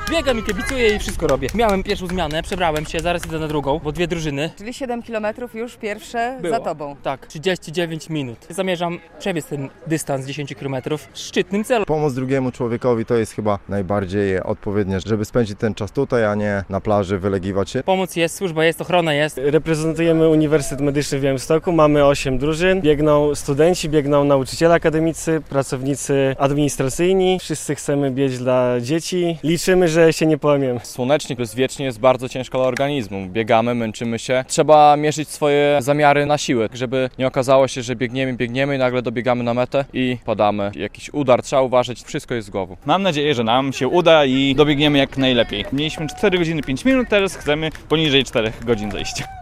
Biegam i kibicuję i wszystko robię. Miałem pierwszą zmianę, przebrałem się, zaraz idę na drugą, bo 2 drużyny. Czyli 7 km już pierwsze Było. za tobą. Tak, 39 minut. Zamierzam przebiec ten dystans 10 km w szczytnym celu. Pomoc drugiemu człowiekowi to jest chyba najbardziej odpowiednie, żeby spędzić ten czas tutaj, a nie na plaży wylegiwać się. Pomoc jest, służba jest, ochrona jest. Reprezentujemy Uniwersytet Medyczny w Białymstoku, mamy 8 drużyn, biegną studenci, biegną nauczyciele akademicy, pracownicy administracyjni. Wszyscy chcemy biec dla dzieci, liczymy, że się nie połamiemy. Słonecznik bezwiecznie jest bardzo ciężko dla organizmu. Biegamy, męczymy się. Trzeba mierzyć swoje zamiary na siłę, żeby nie okazało się, że biegniemy i nagle dobiegamy na metę i padamy. Jakiś udar, trzeba uważać, wszystko jest z głową. Mam nadzieję, że nam się uda i dobiegniemy jak najlepiej. Mieliśmy 4 godziny 5 minut, teraz chcemy poniżej 4 godzin zejścia.